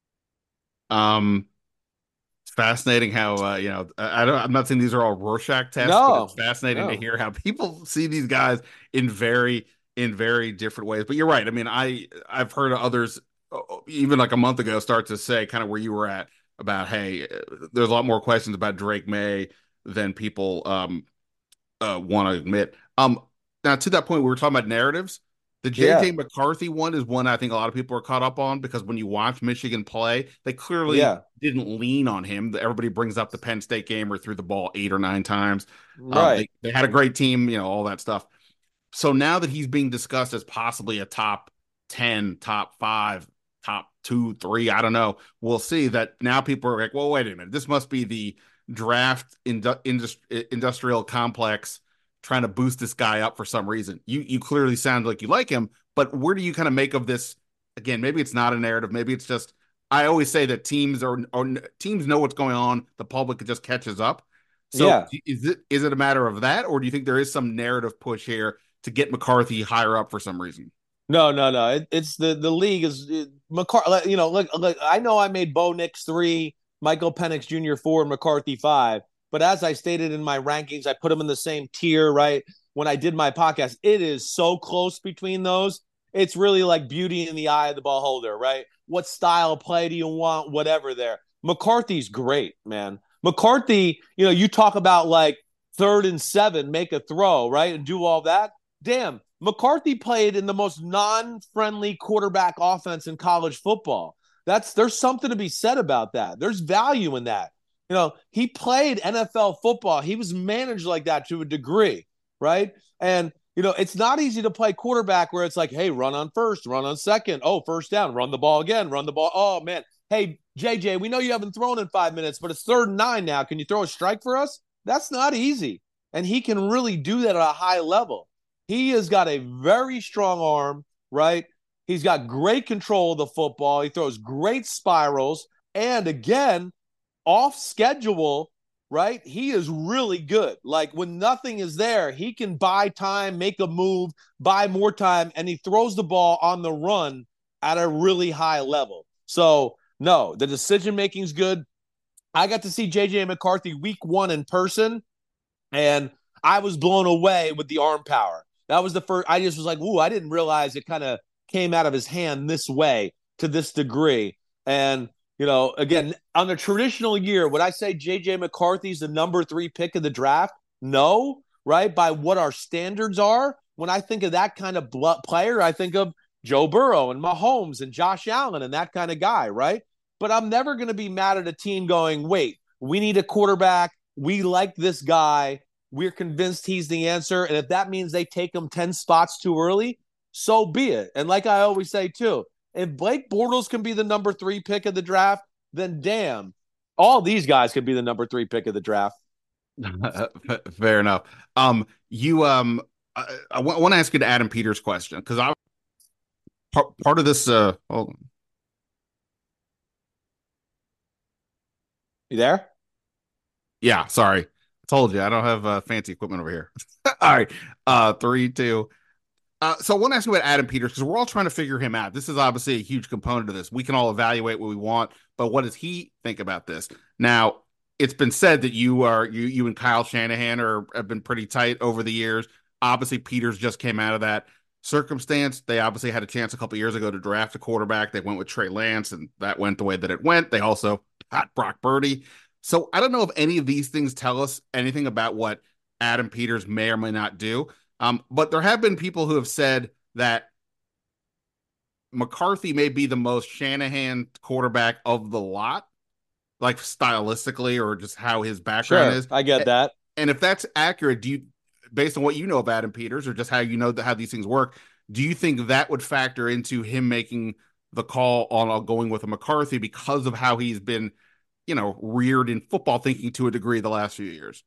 Um, it's fascinating how uh, you know I don't. I'm not saying these are all Rorschach tests, no, but it's fascinating no. to hear how people see these guys in very in very different ways. But you're right. I mean, I I've heard others even like a month ago start to say kind of where you were at about, hey, there's a lot more questions about Drake May than people um uh, want to admit. Um, now to that point, we were talking about narratives. The J J. Yeah. McCarthy one is one I think a lot of people are caught up on because when you watch Michigan play, they clearly Yeah. didn't lean on him. Everybody brings up the Penn State game where he threw the ball eight or nine times. Right. Um, they, they had a great team, you know, all that stuff. So now that he's being discussed as possibly a top ten, top five, top two, three, I don't know, we'll see that now people are like, well, wait a minute. This must be the draft indu- industri- industrial complex trying to boost this guy up for some reason. You you clearly sound like you like him, but where do you kind of make of this? Again, maybe it's not a narrative. Maybe it's just, I always say that teams are, or teams know what's going on. The public just catches up. So Yeah. is it is it a matter of that, or do you think there is some narrative push here to get McCarthy higher up for some reason? No, no, no. It, it's the the league is it, McCarthy. You know, look, look, I know I made Bo Nix three, Michael Penix Junior four, and McCarthy five. But as I stated in my rankings, I put them in the same tier, right? When I did my podcast, it is so close between those. It's really like beauty in the eye of the beholder, right? What style of play do you want? Whatever there. McCarthy's great, man. McCarthy, you know, you talk about like third and seven, make a throw, right? And do all that. Damn, McCarthy played in the most non-friendly quarterback offense in college football. That's there's something to be said about that. There's value in that. You know, he played N F L football. He was managed like that to a degree, right? And, you know, it's not easy to play quarterback where it's like, hey, run on first, run on second. Oh, first down, run the ball again, run the ball. Oh, man. Hey, J J, we know you haven't thrown in five minutes, but it's third and nine now. Can you throw a strike for us? That's not easy. And he can really do that at a high level. He has got a very strong arm, right? He's got great control of the football. He throws great spirals. And again, off schedule, right? He is really good. Like when nothing is there, he can buy time, make a move, buy more time, and he throws the ball on the run at a really high level. So, no, the decision making is good. I got to see J J McCarthy week one in person, and I was blown away with the arm power. That was the first. I just was like, ooh, I didn't realize it kind of came out of his hand this way to this degree. And, you know, again, on a traditional year, would I say J J McCarthy's the number three pick of the draft? No, right? By what our standards are. When I think of that kind of player, I think of Joe Burrow and Mahomes and Josh Allen and that kind of guy, right? But I'm never going to be mad at a team going, wait, we need a quarterback. We like this guy. We're convinced he's the answer. And if that means they take him ten spots too early, so be it. And like I always say, too, if Blake Bortles can be the number three pick of the draft, then damn, all these guys could be the number three pick of the draft. Fair enough. Um, you, um, I, I want to ask you to Adam Peters' question because I part, part of this. Uh, hold on. You there? Yeah, sorry. I told you I don't have uh, fancy equipment over here. All right, uh, three, two. Uh, so I want to ask you about Adam Peters because we're all trying to figure him out. This is obviously a huge component of this. We can all evaluate what we want, but what does he think about this? Now, it's been said that you are you you and Kyle Shanahan are have been pretty tight over the years. Obviously, Peters just came out of that circumstance. They obviously had a chance a couple years ago to draft a quarterback. They went with Trey Lance, and that went the way that it went. They also got Brock Purdy. So I don't know if any of these things tell us anything about what Adam Peters may or may not do. Um, but there have been people who have said that McCarthy may be the most Shanahan quarterback of the lot, like stylistically or just how his background sure, is. I get that. And if that's accurate, do you, based on what you know of Adam Peters or just how you know how these things work, do you think that would factor into him making the call on going with a McCarthy because of how he's been, you know, reared in football thinking to a degree the last few years?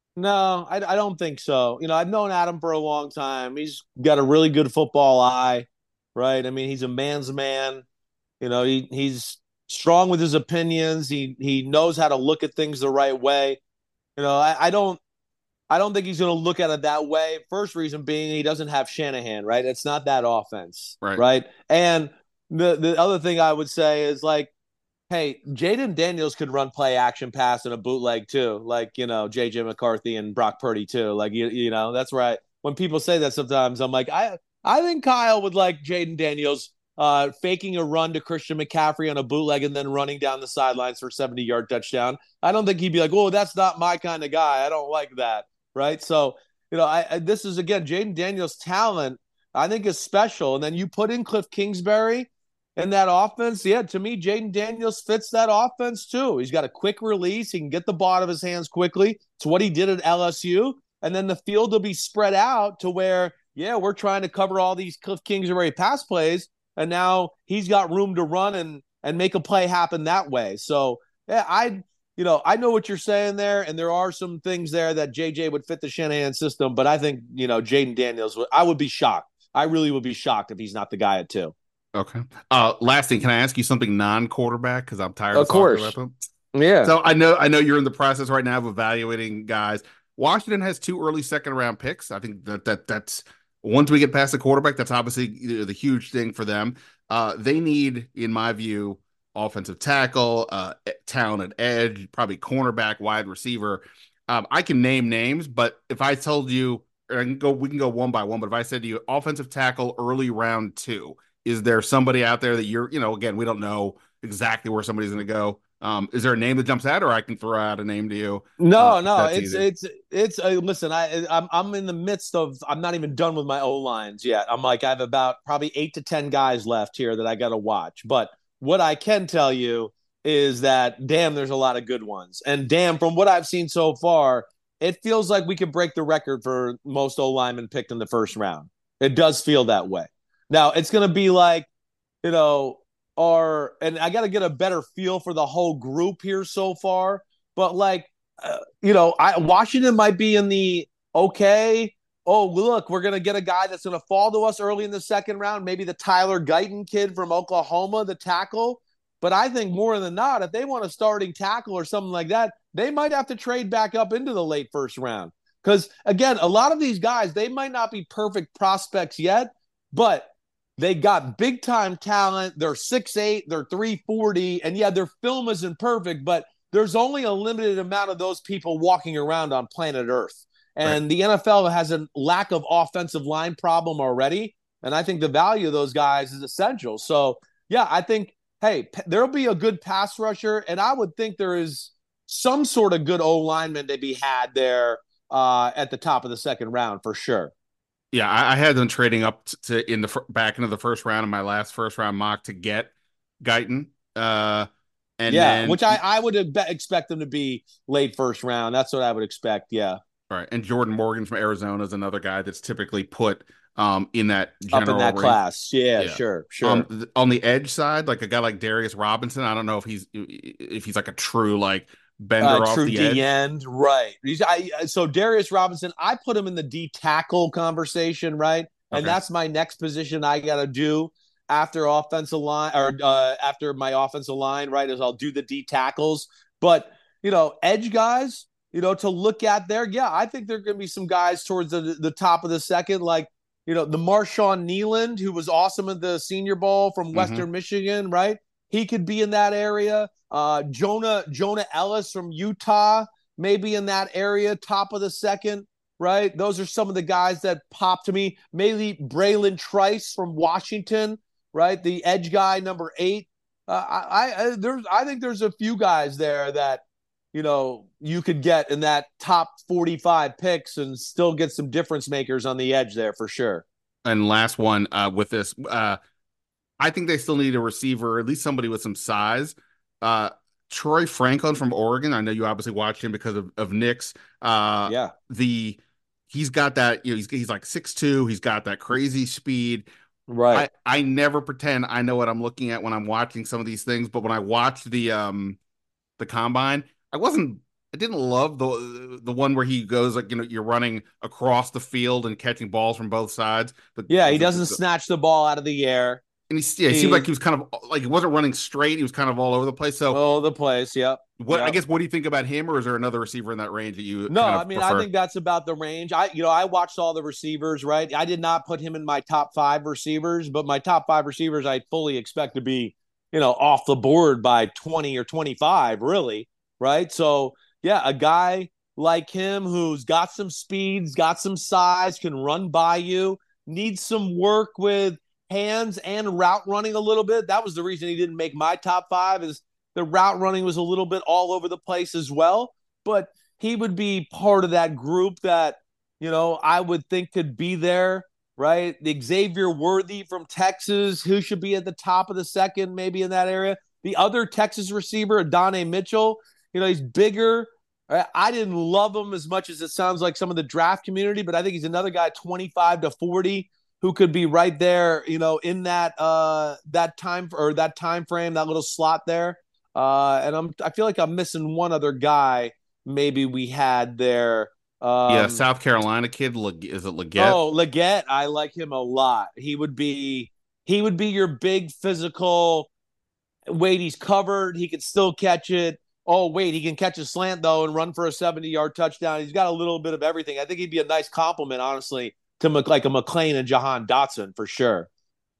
No, I, I don't think so. You know, I've known Adam for a long time. He's got a really good football eye, right? I mean, he's a man's man. You know, he he's strong with his opinions. He he knows how to look at things the right way. You know, I, I don't I don't think he's going to look at it that way. First reason being he doesn't have Shanahan, right? It's not that offense, right? right? And the the other thing I would say is like, hey, Jaden Daniels could run play action pass in a bootleg too, like, you know, J J McCarthy and Brock Purdy too. Like, you, you know, that's right. When people say that sometimes I'm like, I, I think Kyle would like Jaden Daniels uh, faking a run to Christian McCaffrey on a bootleg and then running down the sidelines for a seventy-yard touchdown. I don't think he'd be like, oh, that's not my kind of guy. I don't like that, right? So, you know, I, I this is, again, Jaden Daniels' talent, I think, is special. And then you put in Cliff Kingsbury – in that offense, yeah, to me, Jaden Daniels fits that offense too. He's got a quick release. He can get the ball out of his hands quickly. It's what he did at L S U. And then the field will be spread out to where, yeah, we're trying to cover all these Cliff Kingsbury pass plays, and now he's got room to run and and make a play happen that way. So, yeah, I, you know, I know what you're saying there, and there are some things there that J J would fit the Shanahan system, but I think, you know, Jaden Daniels, I would be shocked. I really would be shocked if he's not the guy at two. Okay. Uh, last thing, can I ask you something non-quarterback? Because I'm tired of, of course. talking about them. Yeah. So I know I know you're in the process right now of evaluating guys. Washington has two early second round picks. I think that that that's once we get past the quarterback, that's obviously you know, the huge thing for them. Uh, they need, in my view, offensive tackle, uh, talented edge, probably cornerback, wide receiver. Um, I can name names, but if I told you, I can go, we can go one by one. But if I said to you, offensive tackle, early round two. Is there somebody out there that you're, you know, again, we don't know exactly where somebody's going to go. Um, is there a name that jumps out, or I can throw out a name to you? No, uh, no, it's, it's, it's, it's, uh, listen, I, I'm, I'm in the midst of, I'm not even done with my O lines yet. I'm like, I have about probably eight to ten guys left here that I got to watch. But what I can tell you is that, damn, there's a lot of good ones. And damn, from what I've seen so far, it feels like we could break the record for most O linemen picked in the first round. It does feel that way. Now, it's going to be like, you know, our, and I got to get a better feel for the whole group here so far. But like, uh, you know, I, Washington might be in the okay, oh, look, we're going to get a guy that's going to fall to us early in the second round, maybe the Tyler Guyton kid from Oklahoma, the tackle. But I think more than not, if they want a starting tackle or something like that, they might have to trade back up into the late first round. Because, again, a lot of these guys, they might not be perfect prospects yet, but they got big-time talent. They're six eight, they're three forty, and, yeah, their film isn't perfect, but there's only a limited amount of those people walking around on planet Earth. And right. The N F L has a lack of offensive line problem already, and I think the value of those guys is essential. So, yeah, I think, hey, there'll be a good pass rusher, and I would think there is some sort of good O-lineman to be had there uh, at the top of the second round for sure. Yeah, I, I had them trading up to in the back into the first round in my last first round mock to get Guyton. Uh, and yeah, then, which I, I would expect them to be late first round. That's what I would expect. Yeah. All right. And Jordan Morgan from Arizona is another guy that's typically put um, in that general up in that range. class. Yeah, yeah, sure, sure. Um, th- on the edge side, like a guy like Darius Robinson, I don't know if he's if he's like a true like bender uh, off true the D edge. end, right? He's, I, so Darius Robinson, I put him in the D tackle conversation, right? And okay. That's my next position I got to do after offensive line or uh, after my offensive line, right? Is I'll do the D tackles, but you know, edge guys, you know, to look at there, yeah, I think there are going to be some guys towards the the top of the second, like you know, the Marshawn Kneeland, who was awesome at the Senior Bowl from Western mm-hmm. Michigan, right? He could be in that area. Uh, Jonah Jonah Ellis from Utah, maybe in that area, top of the second, right? Those are some of the guys that pop to me. Maybe Braylon Trice from Washington, right? The edge guy, number eight. Uh, I, I there's I think there's a few guys there that you know you could get in that top forty-five picks and still get some difference makers on the edge there for sure. And last one uh, with this, uh, I think they still need a receiver, at least somebody with some size. Uh, Troy Franklin from Oregon. I know you obviously watched him because of, of Knicks. Uh, yeah. The he's got that, you know, he's he's like six two, he's got that crazy speed. Right. I, I never pretend I know what I'm looking at when I'm watching some of these things, but when I watched the um the combine, I wasn't I didn't love the the one where he goes like, you know, you're running across the field and catching balls from both sides. But yeah, he doesn't the, snatch the ball out of the air. And he, yeah, he, he seemed like he was kind of like he wasn't running straight. He was kind of all over the place. So all over the place. Yep. What yep. I guess what do you think about him, or is there another receiver in that range that you? No, kind of I mean prefer? I think that's about the range. I you know I watched all the receivers. Right, I did not put him in my top five receivers, but my top five receivers I fully expect to be you know off the board by twenty or twenty-five. Really, right? So yeah, a guy like him who's got some speeds, got some size, can run by you, needs some work with hands and route running a little bit. That was the reason he didn't make my top five, is the route running was a little bit all over the place as well. But he would be part of that group that, you know, I would think could be there, right? The Xavier Worthy from Texas, who should be at the top of the second, maybe in that area. The other Texas receiver, Adonai Mitchell, you know, he's bigger. I didn't love him as much as it sounds like some of the draft community, but I think he's another guy twenty-five to forty who could be right there, you know, in that uh, that time or that time frame, that little slot there. Uh, and I'm I feel like I'm missing one other guy maybe we had there. Um, yeah, South Carolina kid, is it Leggett? Oh, Leggett, I like him a lot. He would be he would be your big physical. Wait, he's covered. He could still catch it. Oh, wait, he can catch a slant, though, and run for a seventy-yard touchdown. He's got a little bit of everything. I think he'd be a nice compliment, honestly, to like a McLean and Jahan Dotson, for sure.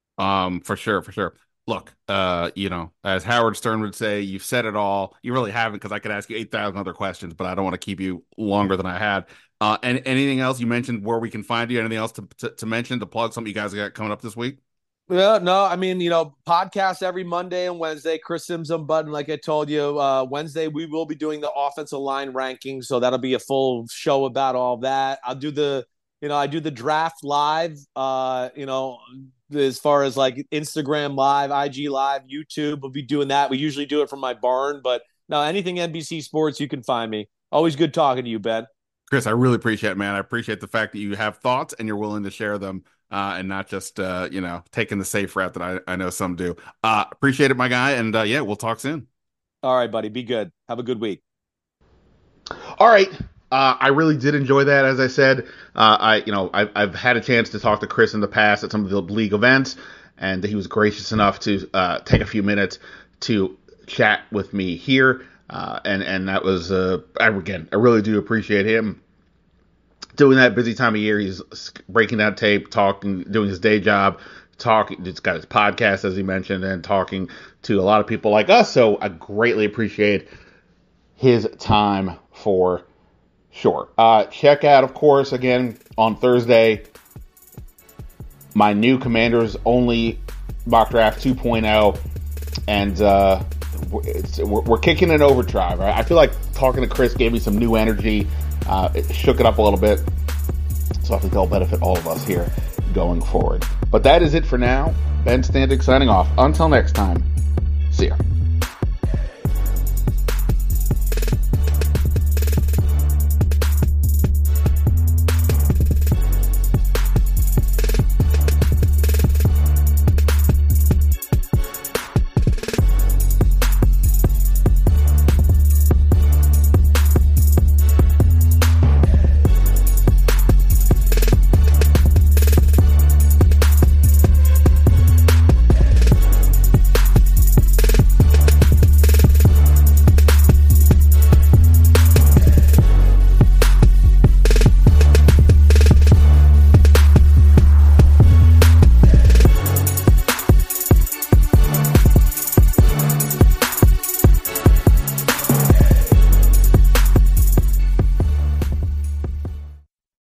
Um, for sure, for sure. Look, uh, you know, as Howard Stern would say, you've said it all. You really haven't, because I could ask you eight thousand other questions, but I don't want to keep you longer than I had. Uh, and anything else you mentioned where we can find you? Anything else to, to, to mention, to plug something you guys got coming up this week? Yeah, no, I mean, you know, podcast every Monday and Wednesday. Chris Sims on Button, like I told you. Uh, Wednesday, we will be doing the offensive line rankings, so that'll be a full show about all that. I'll do the, you know, I do the draft live, uh, you know, as far as like Instagram live, I G live, YouTube. We'll be doing that. We usually do it from my barn, but no, anything N B C Sports, you can find me. Always good talking to you, Ben. Chris, I really appreciate it, man. I appreciate the fact that you have thoughts and you're willing to share them. Uh, and not just, uh, you know, taking the safe route that I, I know some do. Uh, appreciate it, my guy. And uh, yeah, we'll talk soon. All right, buddy. Be good. Have a good week. All right. Uh, I really did enjoy that. As I said, uh, I you know I've, I've had a chance to talk to Chris in the past at some of the league events, and he was gracious enough to uh, take a few minutes to chat with me here, uh, and and that was uh, again I really do appreciate him doing that busy time of year. He's breaking down tape, talking, doing his day job, talking. He's got his podcast, as he mentioned, and talking to a lot of people like us. So I greatly appreciate his time for sure. Uh, check out, of course, again on Thursday, my new Commanders Only Mock Draft two point oh, and uh, it's, we're, we're kicking in overdrive. Right? I feel like talking to Chris gave me some new energy. Uh, it shook it up a little bit, so I think that'll benefit all of us here going forward. But that is it for now. Ben Standig signing off. Until next time, see ya.